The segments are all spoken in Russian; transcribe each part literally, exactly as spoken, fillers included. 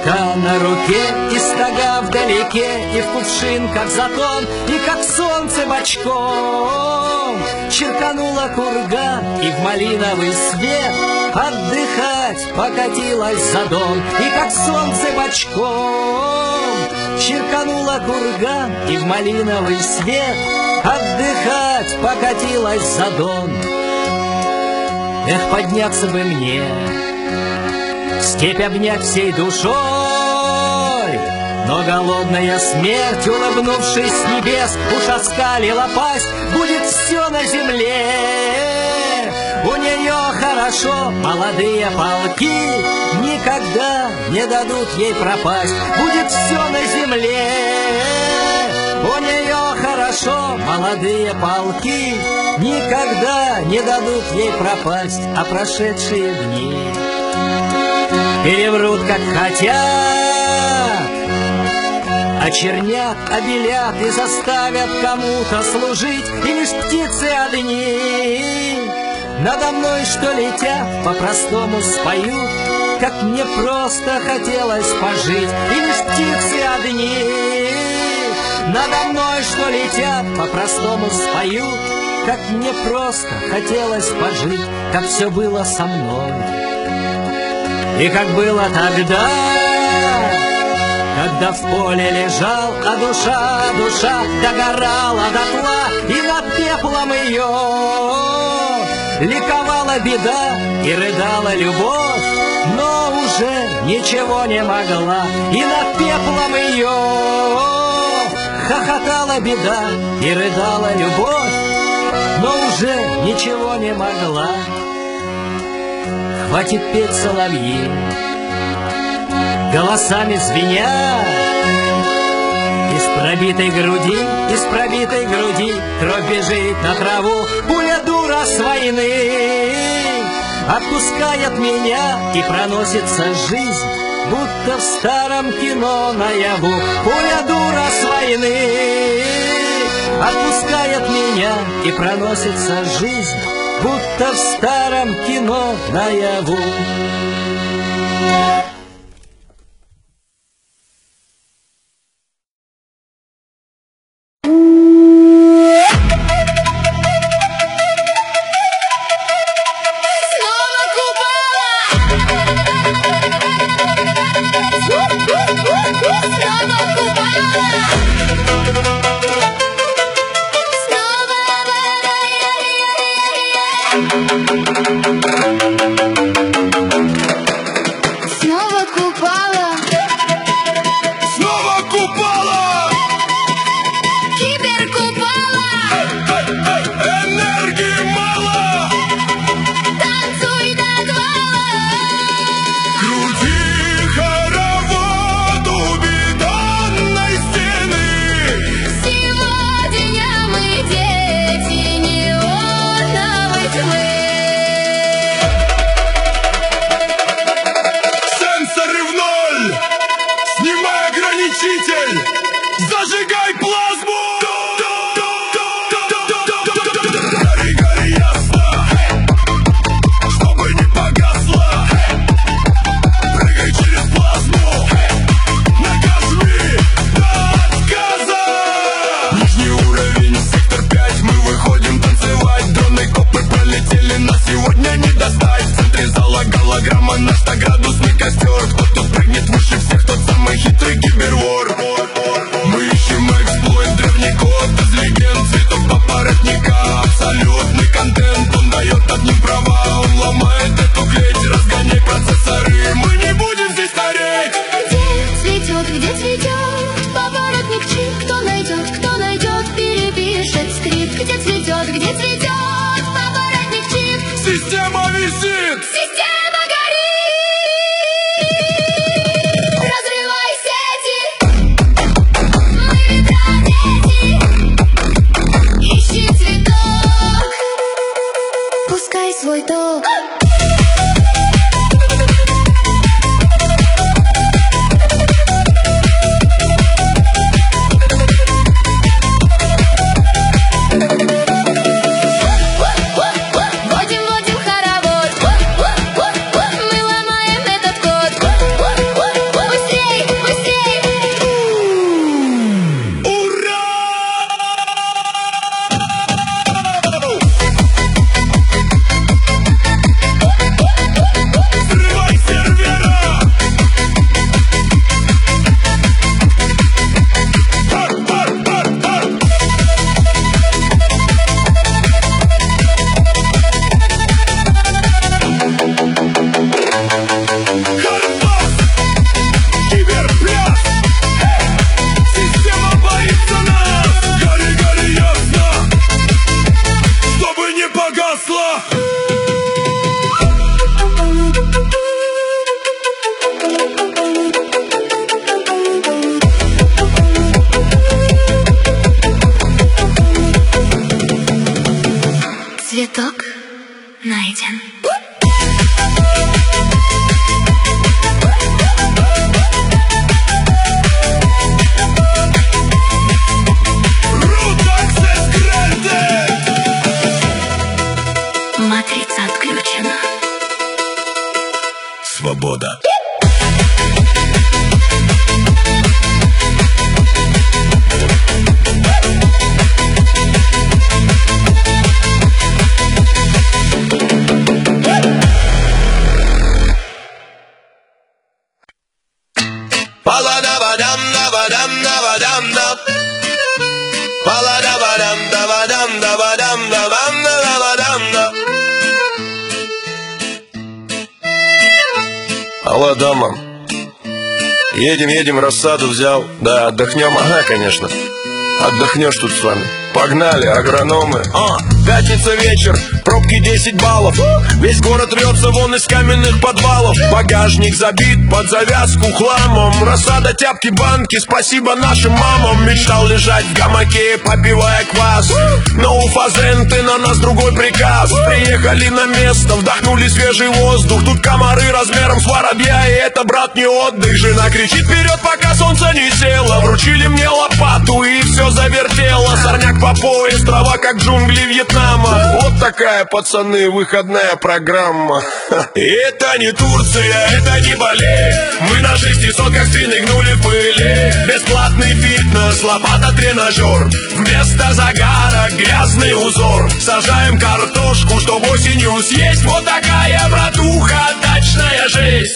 Река на руке, и стога вдалеке, и в кувшинках затон, и как солнце бочком черканула курга, и в малиновый свет отдыхать покатилась за дон. И как солнце бочком черканула курга, и в малиновый свет отдыхать покатилась за дон. Эх, подняться бы мне, степь обнять всей душой, но голодная смерть, улыбнувшись с небес, уж оскалила пасть, будет все на земле. У нее хорошо, молодые полки никогда не дадут ей пропасть, будет все на земле. У нее хорошо, молодые полки никогда не дадут ей пропасть, а прошедшие дни переврут, как хотят, очернят, обелят и заставят кому-то служить, и лишь птицы одни надо мной, что летят, по-простому споют, как мне просто хотелось пожить. И лишь птицы одни надо мной, что летят, по-простому споют, как мне просто хотелось пожить, как все было со мной. И как было тогда, когда в поле лежал, а душа, душа догорала дотла, и над пеплом ее ликовала беда и рыдала любовь, но уже ничего не могла. И над пеплом ее хохотала беда и рыдала любовь, но уже ничего не могла. Хватит петь соловьи, голосами звеня, из пробитой груди, из пробитой груди кровь бежит на траву, пуля дура с войны отпускает меня, и проносится жизнь, будто в старом кино наяву. Пуля дура с войны отпускает меня, и проносится жизнь, будто в старом кино наяву. Снова Купала, Снова Купала, Киберкупала, энергии мало, танцуй до отвала. крути хоровод у бетонной стены. Сегодня мы дети неоновой тьмы. Сенсоры в ноль, снимай ограничитель, зажигай плазму. Гори, гори ясно, чтобы не погасло. Прыгай через плазму, нажми до отказа. Нижний уровень, сектор пять, мы выходим танцевать. Дроны копы пролетели, нас сегодня не достать. В центре зала голограмма, наш стоградусный костер. Кто тут прыгнет выше всех, тот самый хитрый кибервор. Мы ищем Цветок найден. Матрица отключена. Свобода. Алло, дома. Едем, едем, рассаду взял. Да, отдохнем. Ага, конечно. Отдохнешь тут с вами. Погнали, агрономы. А, пятница вечер, пробки десять баллов. Весь город рвется вон из каменных подвалов. Багажник забит под завязку хламом. Рассада, тяпки, банки, спасибо нашим мамам. Мечтал лежать в гамаке, попивая квас. Но у фазенты на нас другой приказ. Приехали на место, вдохнули свежий воздух. Тут комары размером с воробья, и это, брат, не отдых. Жена кричит вперед, пока солнце не село. Вручили мне лопату, и все завертело. Сорняк по пояс, трава как джунгли Вьетнама. Вот такая, пацаны, выходная программа. Это не Турция, это не Бали. Мы на шестисотках спины гнули в пыли. Бесплатный фитнес, лопата, тренажер. Вместо загара грязный узор. Сажаем картошку, чтоб осенью съесть. Вот такая, братуха, дачная жизнь.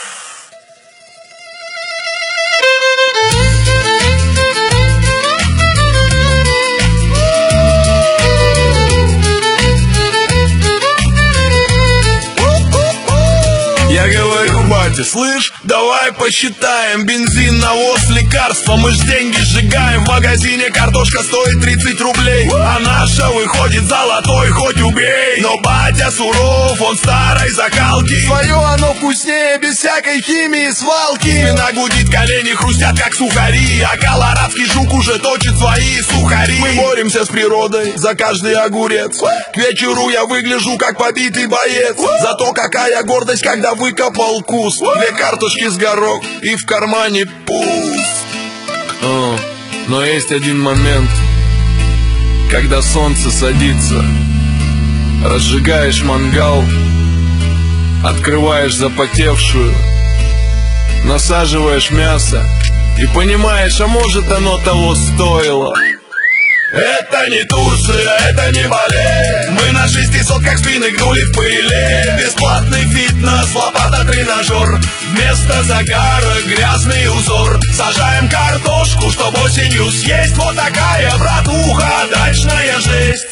Я говорю, батя, слышь, давай посчитаем. Бензин, навоз, лекарства, мы ж деньги сжигаем. В магазине картошка стоит тридцать рублей, а наша выходит золотой, хоть убей. Но батя суров, он старой закалки. Свое оно вкуснее, без всякой химии, свалки. Вина гудит, колени хрустят, как сухари. А колорадский жук уже точит свои сухари. Мы боремся с природой за каждый огурец. К вечеру я выгляжу, как побитый боец. Зато какая гордость, когда выкопал куст. Две картошки с горох и в кармане пуст. О, но есть один момент, когда солнце садится. Разжигаешь мангал, открываешь запотевшую, насаживаешь мясо и понимаешь, а может оно того стоило. Это не Турция, это не Бали. Мы на шестисотках спины гнули в пыли. Бесплатный фитнес, лопата, тренажер. Вместо загара грязный узор. Сажаем картошку, чтоб осенью съесть. Вот такая, братуха, дачная жизнь.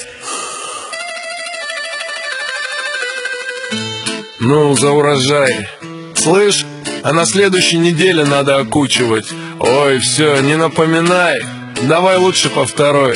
Ну, за урожай. Слышь, а на следующей неделе надо окучивать. Ой, все, не напоминай. Давай лучше по второй.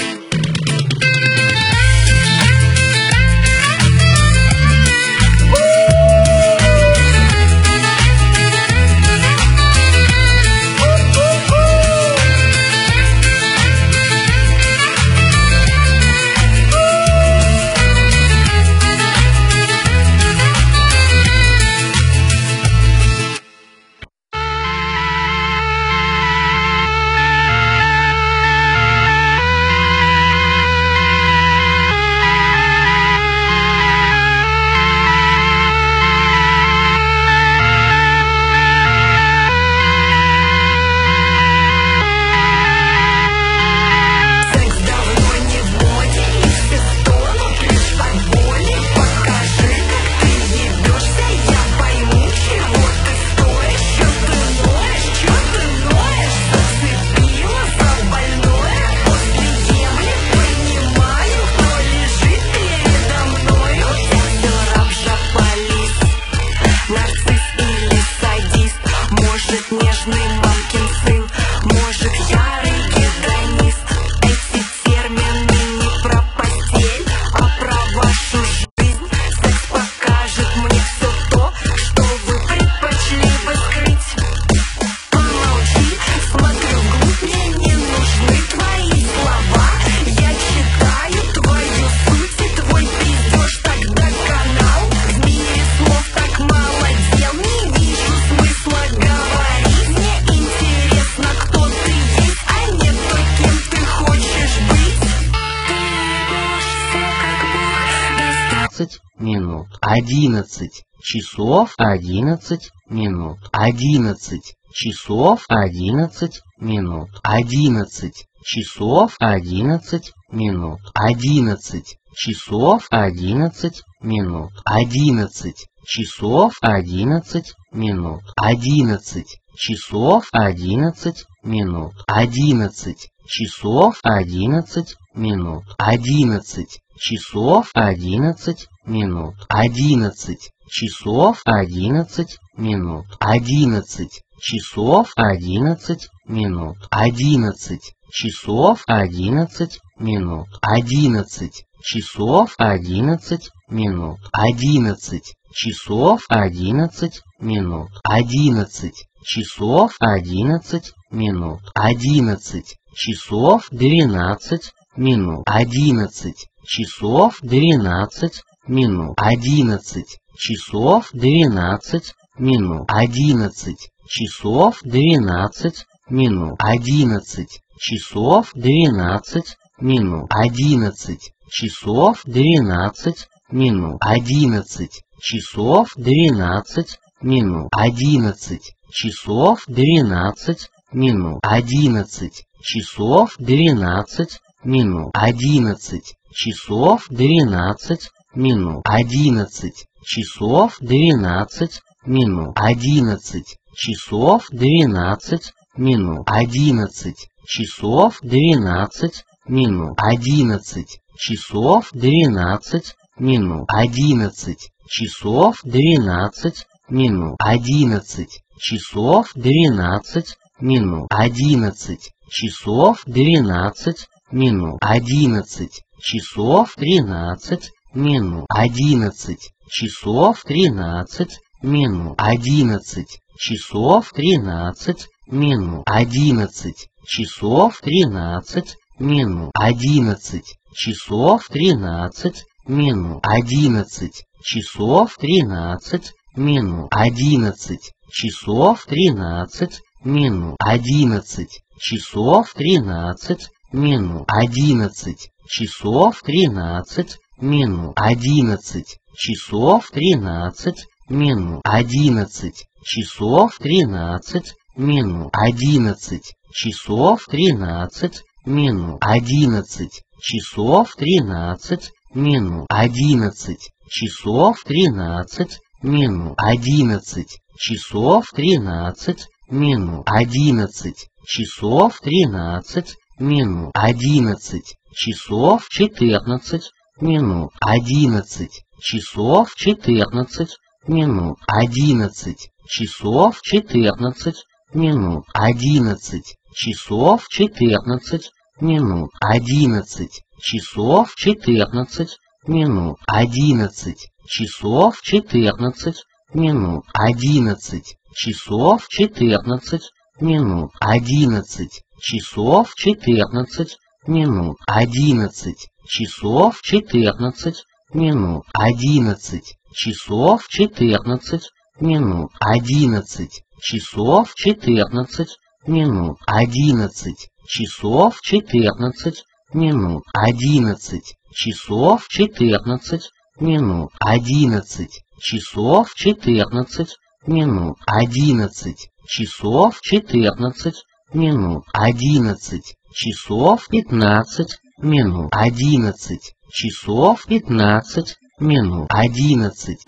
одиннадцать часов одиннадцать минут, одиннадцать часов одиннадцать минут, одиннадцать часов одиннадцать минут, одиннадцать часов одиннадцать минут, одиннадцать часов одиннадцать минут, одиннадцать часов одиннадцать минут, одиннадцать часов одиннадцать минут, одиннадцать часов одиннадцать минут, одиннадцать часов одиннадцать минут, одиннадцать часов одиннадцать минут, одиннадцать часов одиннадцать минут, одиннадцать часов одиннадцать минут, одиннадцать часов одиннадцать минут, одиннадцать часов одиннадцать минут, одиннадцать часов двенадцать минут, одиннадцать часов двенадцать минут, одиннадцать часов двенадцать минут, одиннадцать часов двенадцать минут, одиннадцать часов двенадцать минут, одиннадцать часов двенадцать минут, одиннадцать часов двенадцать минут, одиннадцать часов двенадцать минут, одиннадцать часов двенадцать минут, одиннадцать часов двенадцать минут, одиннадцать часов двенадцать минут, одиннадцать часов двенадцать минут, одиннадцать часов двенадцать минут, одиннадцать часов двенадцать минут, одиннадцать часов двенадцать минут, одиннадцать часов двенадцать минут, одиннадцать часов двенадцать минут, одиннадцать часов тринадцать минут, одиннадцать часов тринадцать минут, одиннадцать часов тринадцать минут, одиннадцать часов тринадцать минут, одиннадцать часов тринадцать минут, одиннадцать часов тринадцать минут, одиннадцать часов тринадцать минут, одиннадцать часов тринадцать минут, одиннадцать часов тринадцать минут, одиннадцать часов тринадцать минут, одиннадцать часов тринадцать минут, одиннадцать часов тринадцать минут, одиннадцать часов тринадцать минут, одиннадцать часов тринадцать минут, одиннадцать часов тринадцать минут, одиннадцать часов тринадцать минут, одиннадцать часов четырнадцать минут, одиннадцать часов четырнадцать минут, одиннадцать часов четырнадцать минут, одиннадцать часов четырнадцать минут, одиннадцать часов четырнадцать минут, одиннадцать часов четырнадцать минут, одиннадцать часов четырнадцать минут, одиннадцать часов четырнадцать минут, одиннадцать часов четырнадцать минут, одиннадцать часов четырнадцать минут, одиннадцать часов четырнадцать минут, одиннадцать часов четырнадцать минут, одиннадцать часов четырнадцать минут, одиннадцать часов четырнадцать минут, одиннадцать часов четырнадцать минут, одиннадцать часов пятнадцать минут, одиннадцать часов пятнадцать минут, одиннадцать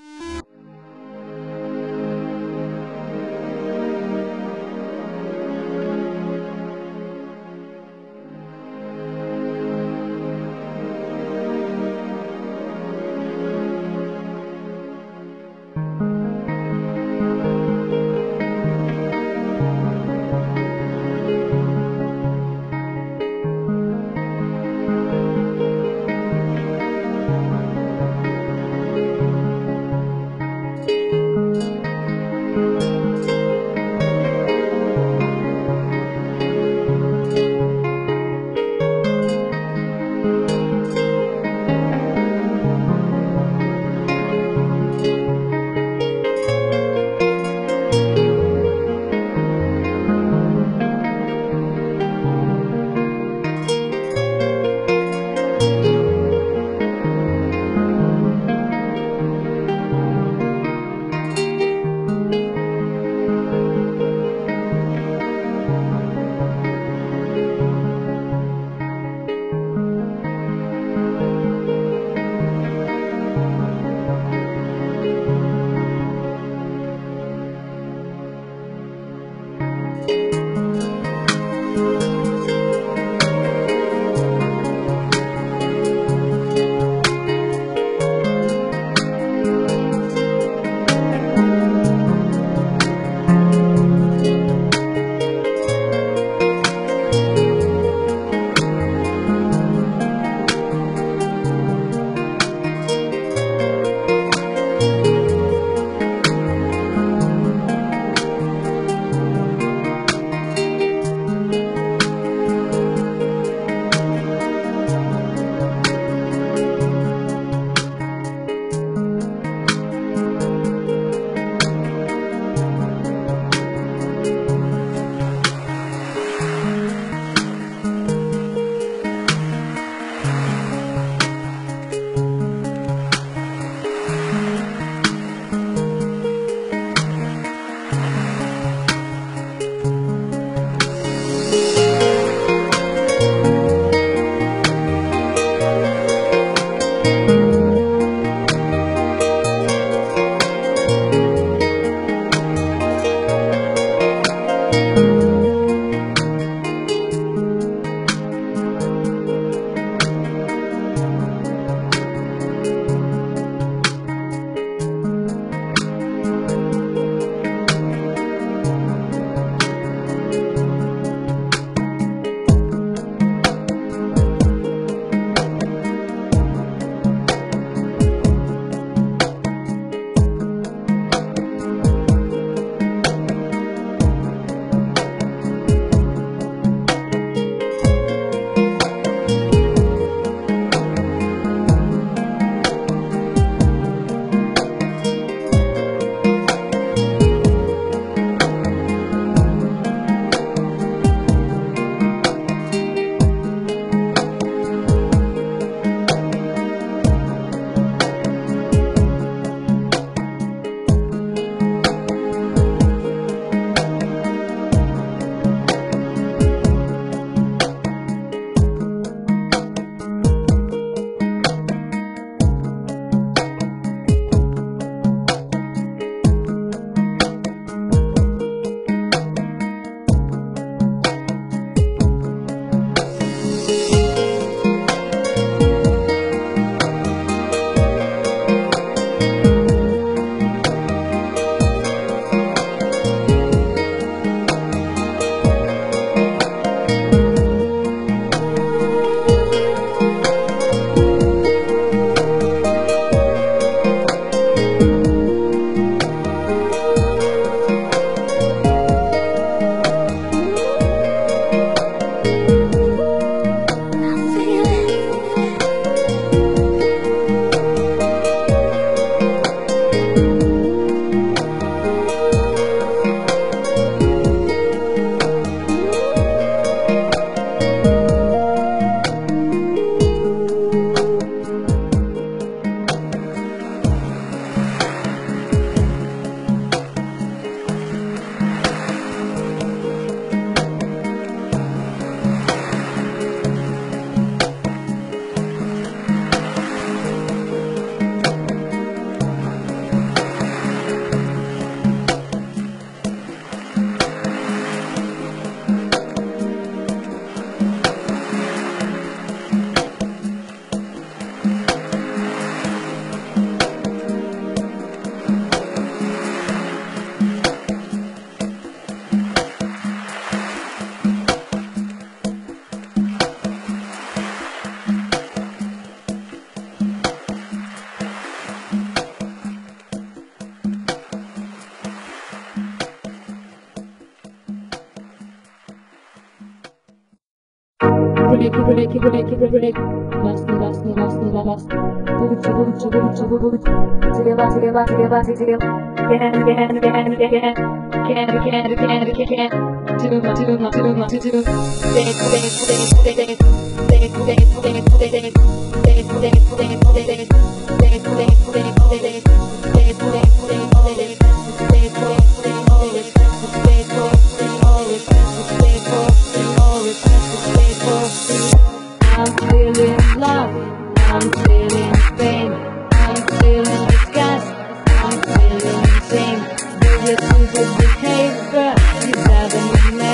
break, break, break, break, break. Last, last, last, last. Bullet, bullet, bullet, bullet. Together, together, together, together. Again, again, again, again. Again, again, again, again. Two, two, two, two, two, two. Stay, stay, stay, stay, stay. Stay, stay, stay, stay, stay. Stay, stay, stay, stay, stay. Stay, stay, stay, stay, stay. Stay, stay, stay, stay. Stay, stay, stay, always. Stay, stay, stay, always. Stay, stay, stay, always. Stay, stay, stay. I'm feeling love. I'm feeling pain. I'm feeling disgust. I'm feeling insane. With your stupid behavior, you haven't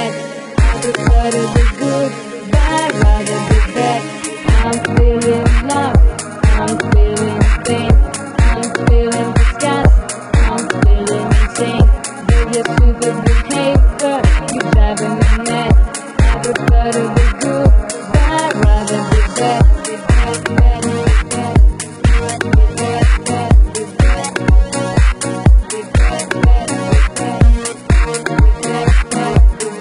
prefer to be good, but I'd rather be bad. I'm feeling love, I'm feeling pain, I'm feeling disgust, I'm feeling insane. With your stupid behavior, you're driving me mad. I prefer to be good, but I'd rather be bad. Be bad, bad, be bad. Be bad, bad, be bad. Be bad, bad, be bad. Be bad, bad, be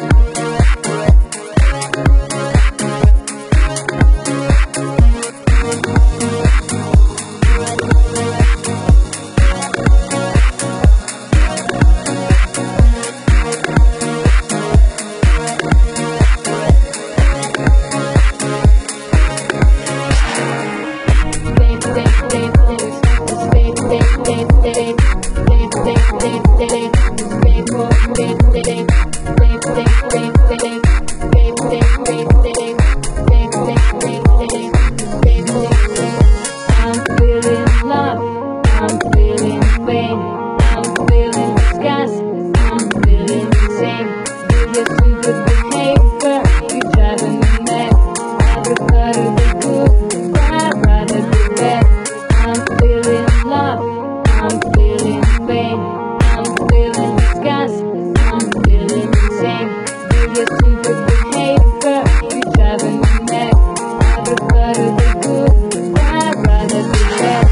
I'm feeling love, I'm feeling pain, I'm feeling disgust, I'm feeling insane. With your stupid behavior, you're driving me mad. I prefer to be good, but I'd rather be bad. I'm feeling love, I'm feeling pain, I'm feeling disgust, I'm feeling insane. With your stupid behavior, you're driving me mad. I prefer to be good, but I'd rather be bad.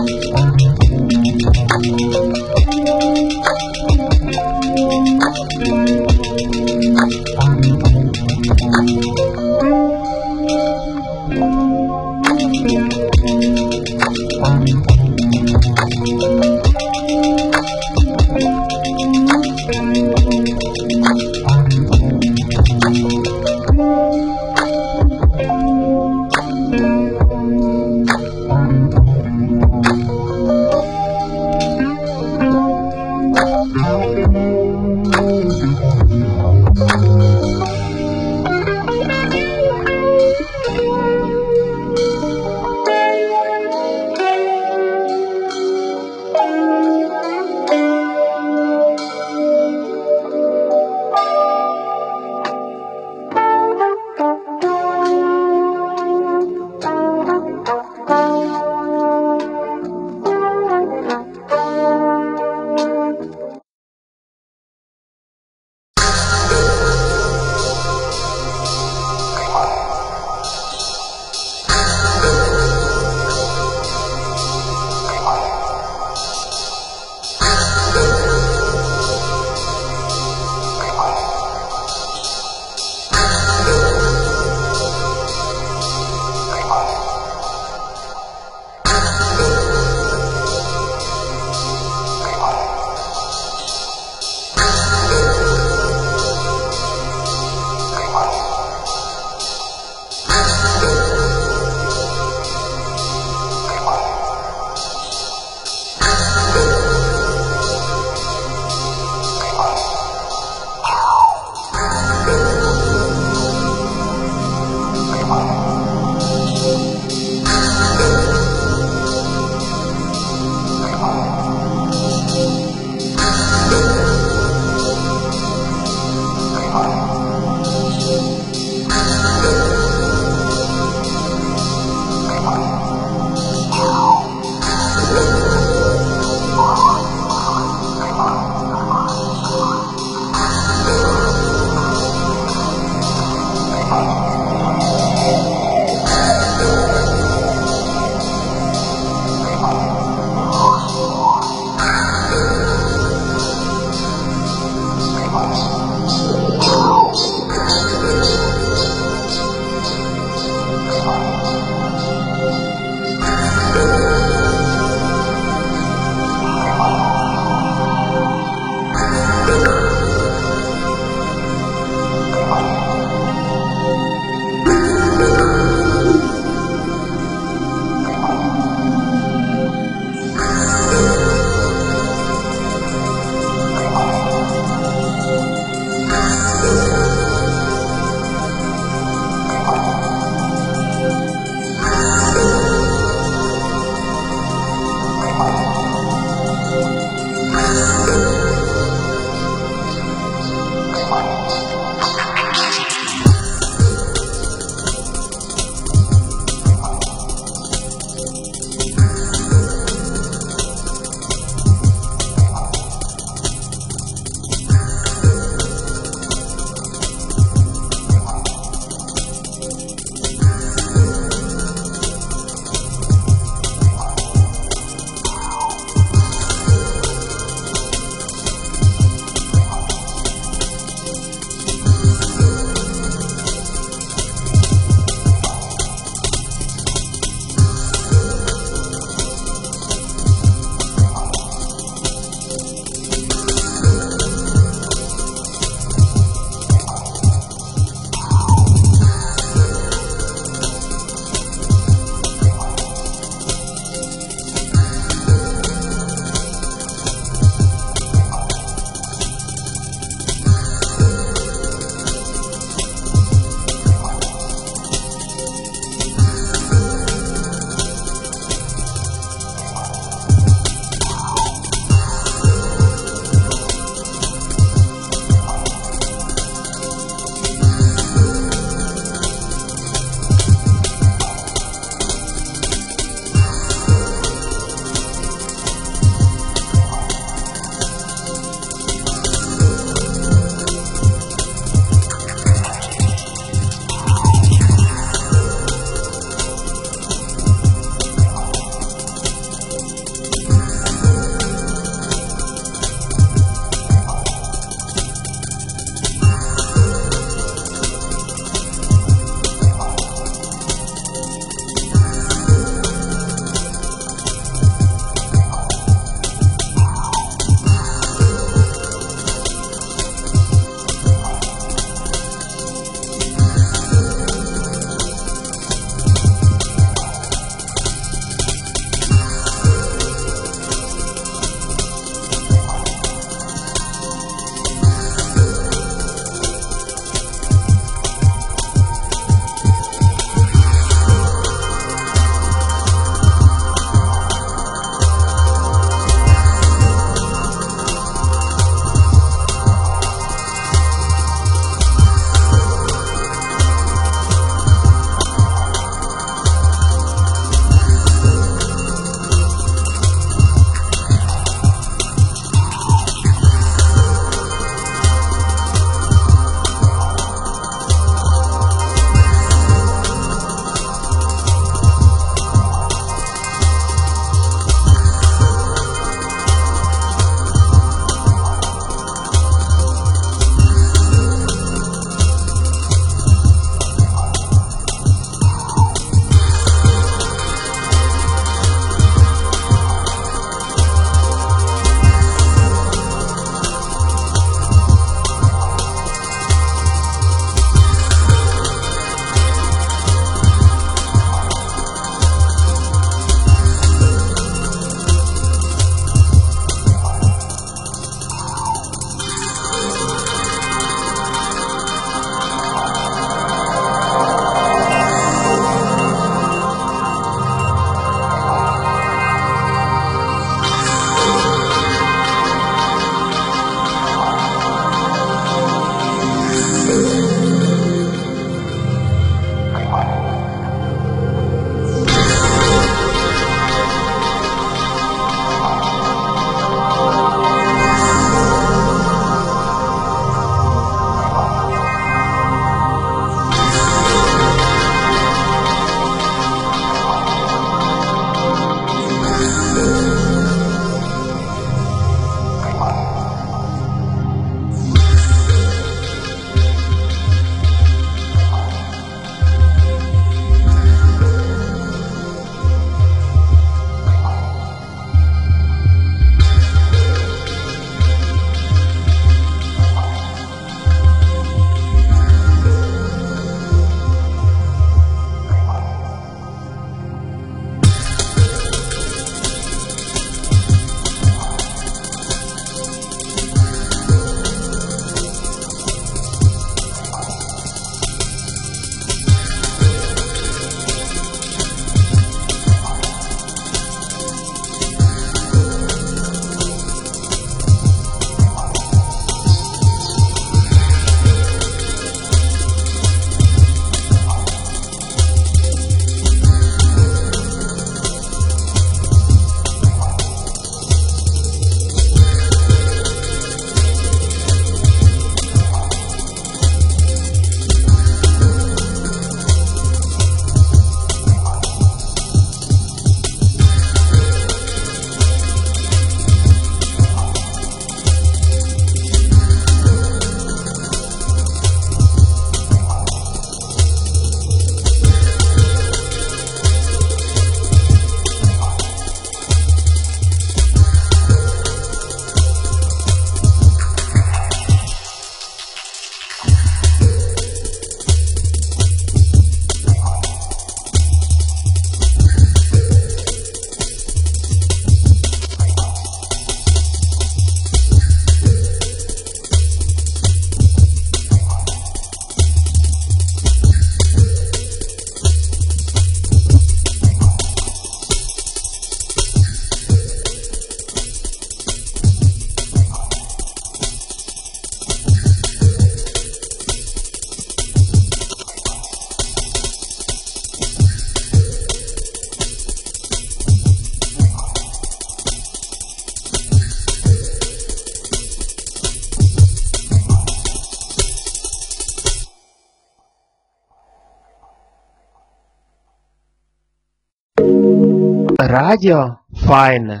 Радио файне.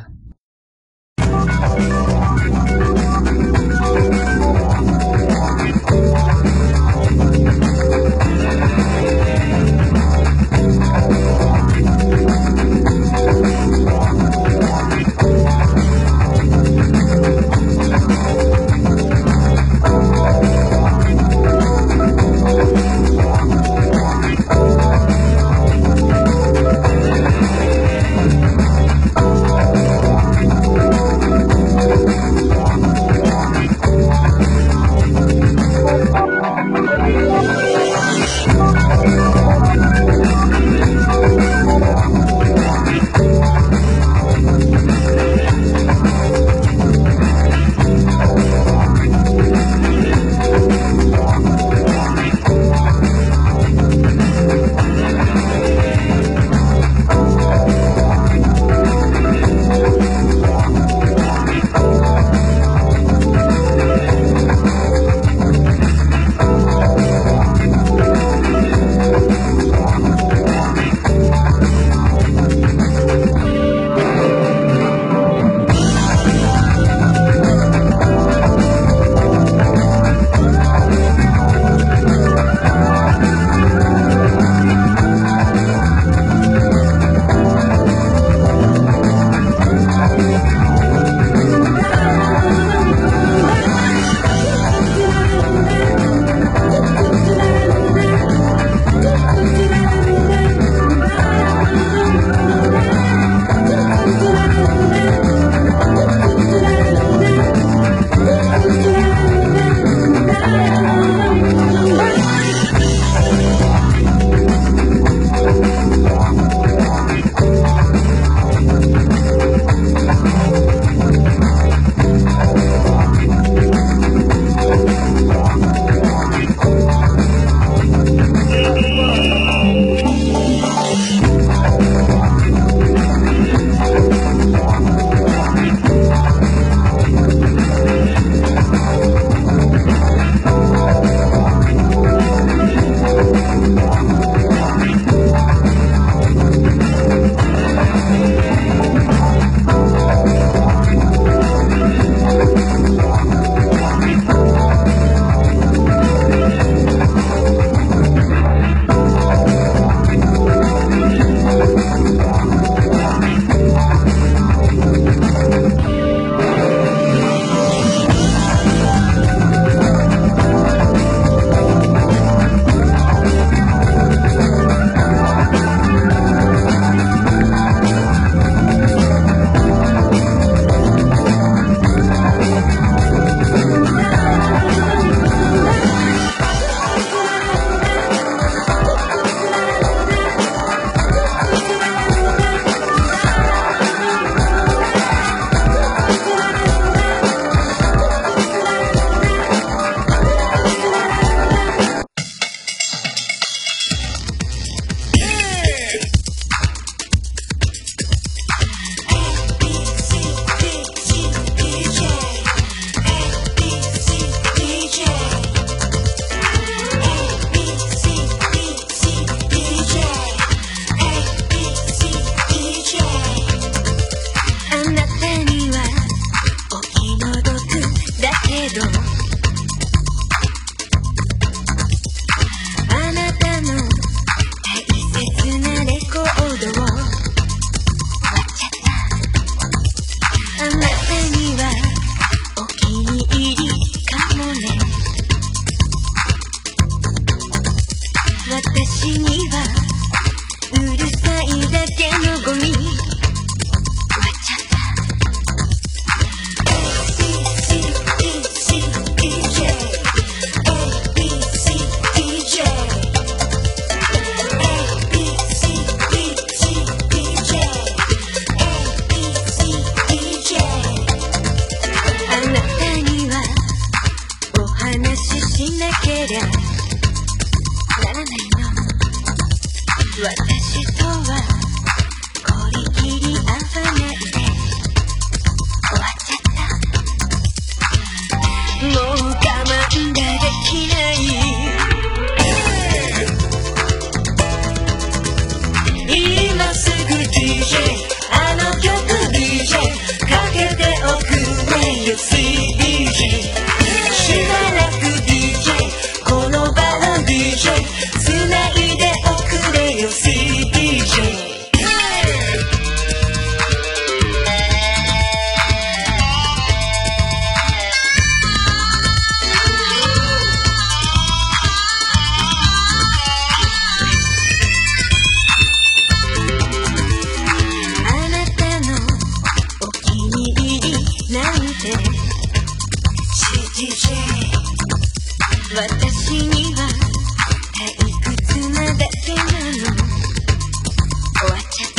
私には退屈なだけなの。終わっちゃった。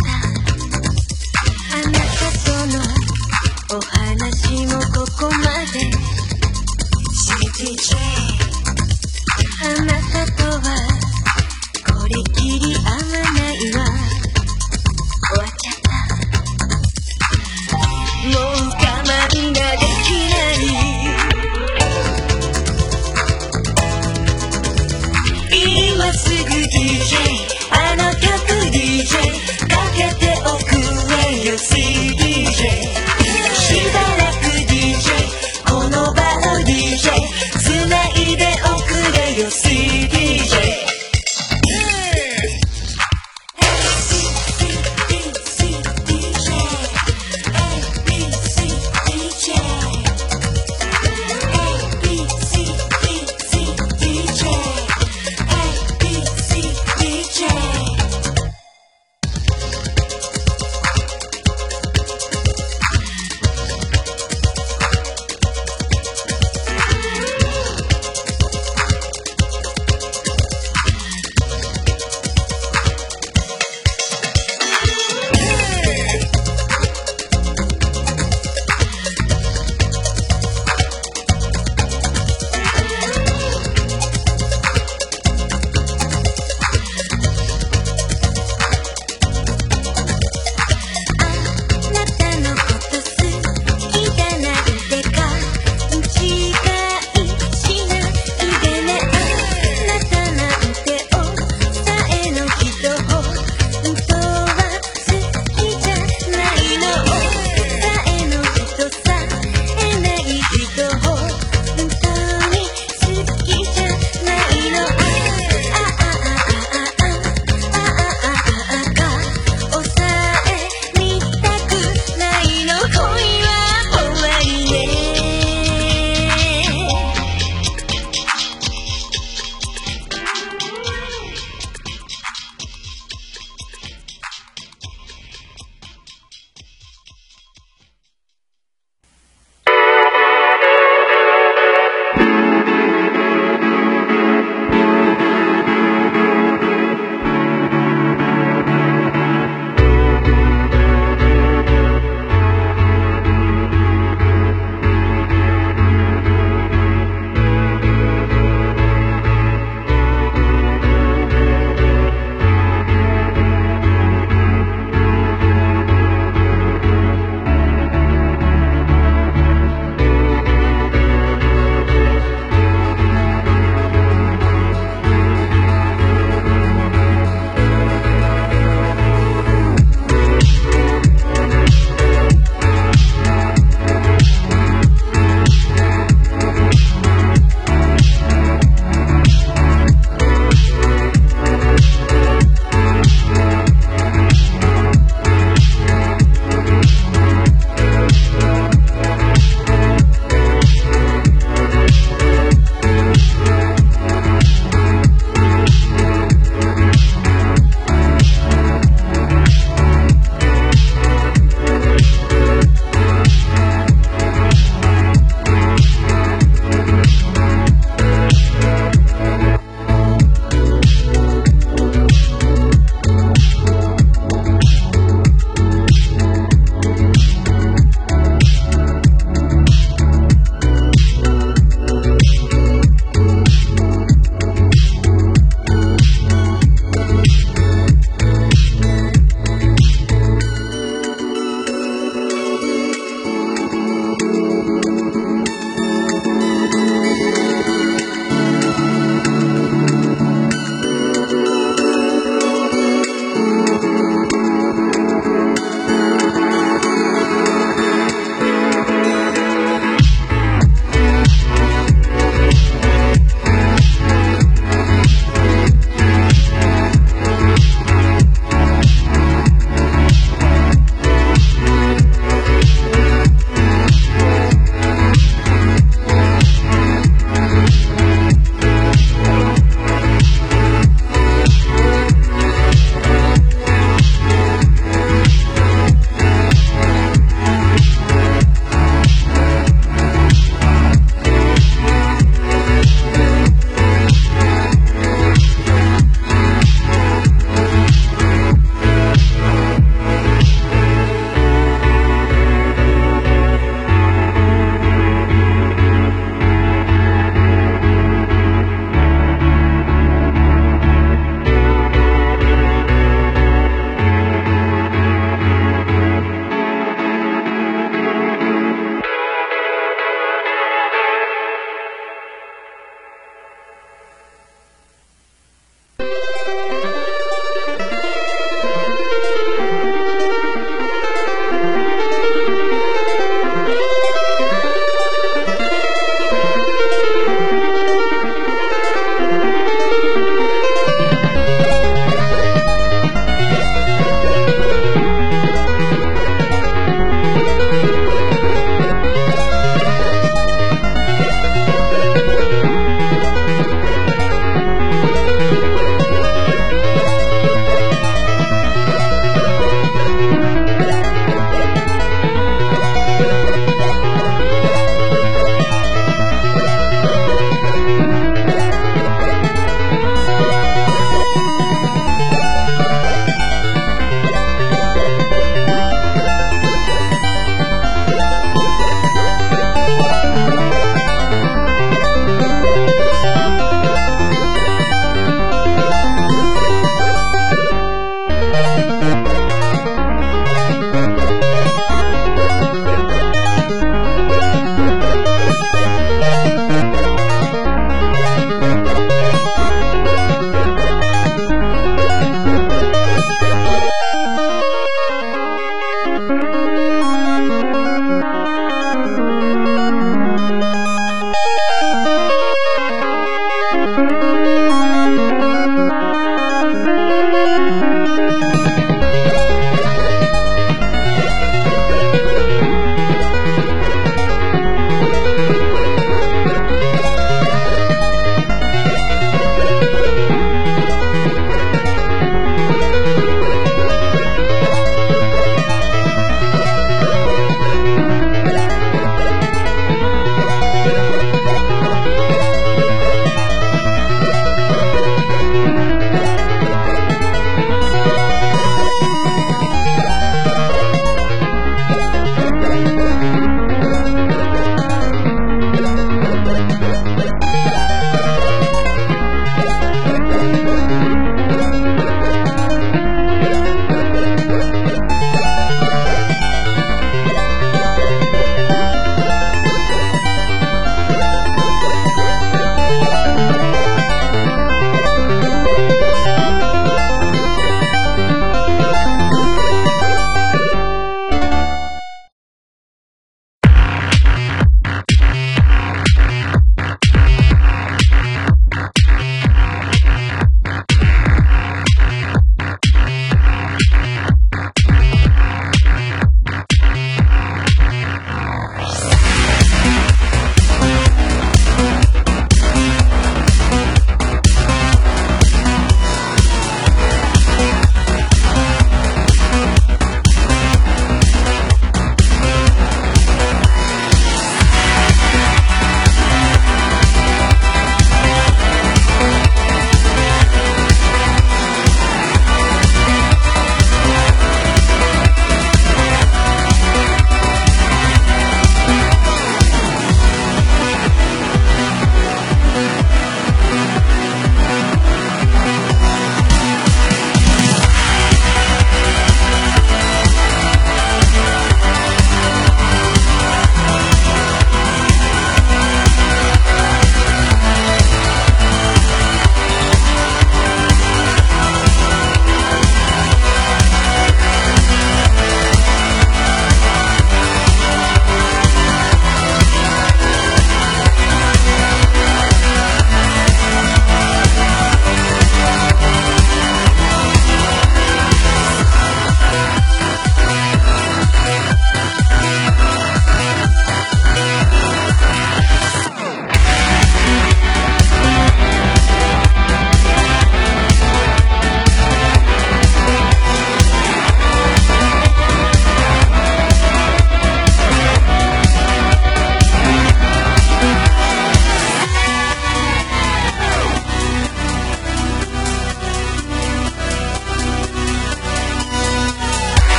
あなたとのお話もここまで。 シーティージェー あなたとはこれきり合わないわ。終わっちゃった。もう我慢ができない。今すぐ ディージェー あの曲 ディージェー かけておくれよ シーディージェー しばらく ディージェー この場を ディージェー つないでおくれよ シーディージェー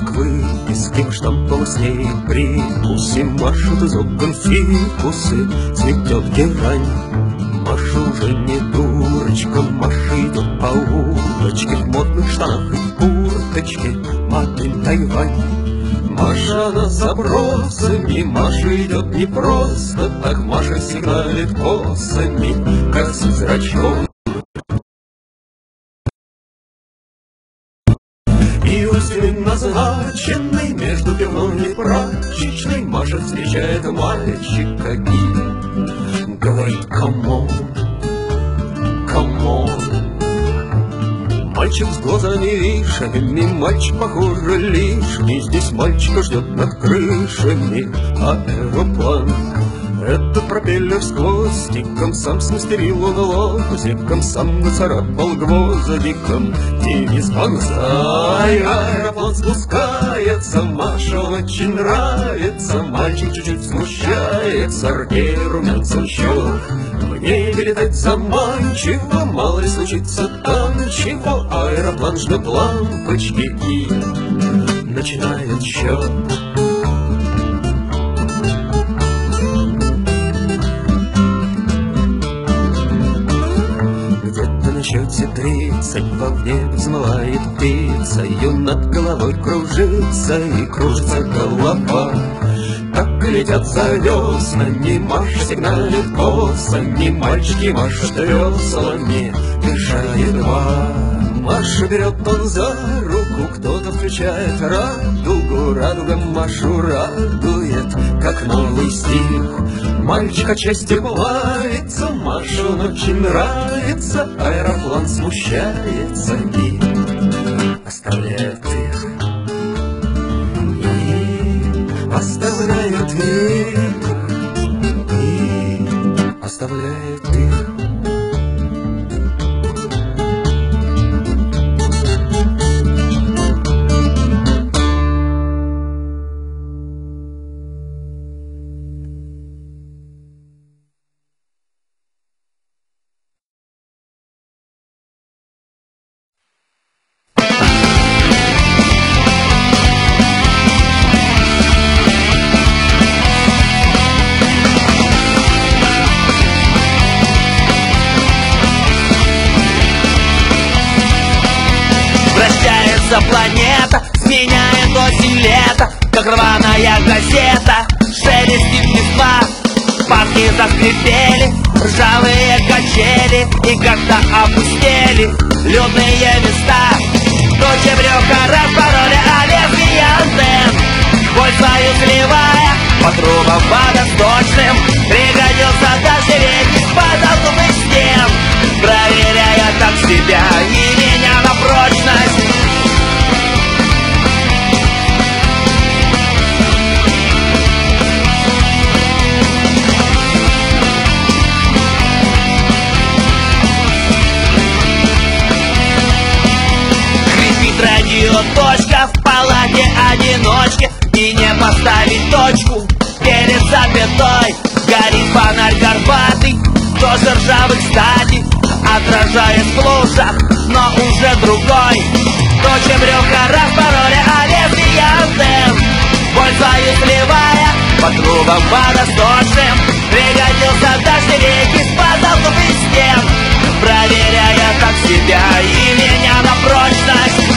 Москвы, из кем штампом с ней прикусы, машут из окон фикусы, цветет герань. Маша уже не дурочка, Маша идет по улочке в модных штанах и курточке, модель Тайвань. Маша на запросами, Маша идет не просто так, Маша сигналит косами, как с зрачком. И у стены назначенной между пивной и прачечной Маша встречает мальчика и говорит: камон, камон. Мальчик с глазами вишами, мальчик, похоже, лишний. Здесь мальчика ждет над крышами аэроплан. Этот пропеллер с хвостиком сам смастерил он лозиком, сам нацарапал гвоздиком девиз бонсай. Аэроплан спускается, Маше очень нравится. Мальчик чуть-чуть смущается, ртей румянцем щек. В небе летать заманчиво, мало ли случится там чего. Аэроплан ждет лампочки и начинает счет. На счете тридцать во мне взмывает птицею, над головой кружится и кружится голова. Так и летят за веснами, Маша сигналит косами, мальчики машут веслами, дыша едва. Маша берет он за руку, кто-то включает радугу, радуга Машу радует, как новый стих. Мальчик отчасти плавится, Маше он очень нравится. Аэроплан смущается и оставляет их, и оставляет их, и оставляет их. Планета сменяет осень лето, как рваная газета. Шелестит листва, парки заскрипели, ржавые качели, и когда опустели людные места, дочь брюха распороли, а лезвие антенн боль свою сливая по трубам водосточным. Пригодился дождевик из-под толстых стен, проверяя так себя и меня на прочность. Точка в палате одиночки, и не поставить точку перед запятой. Горит фонарь горбатый, тоже ржавый, кстати, отражаясь в лужах, но уже другой. Дочь брюха распороли, а лезвие антенн боль свою сливая по трубам водосточным. Пригодился дождевик из-под толстых стен, проверяя так себя и меня на прочность.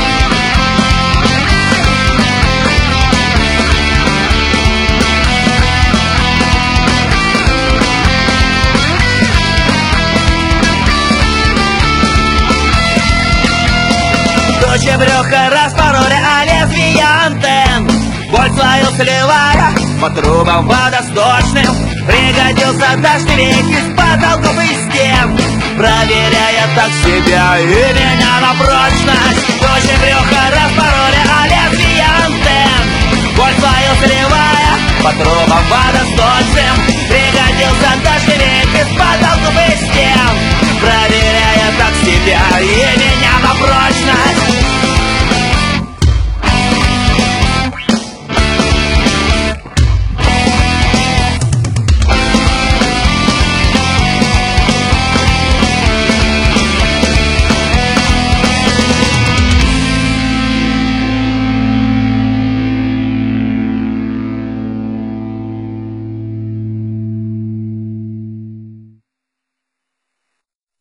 Дочь брюха распороли, а лезвие антенн боль свою сливая по трубам водосточным. Пригодился дождевик из-под толстых стен, проверяя так себя и меня на прочность. Дочь брюха распороли, а лезвие антенн боль свою сливая по трубам водосточным. Пригодился дождевик из-под толстых стен, проверяя так себя и меня на прочность.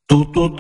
Ту-ту-ту.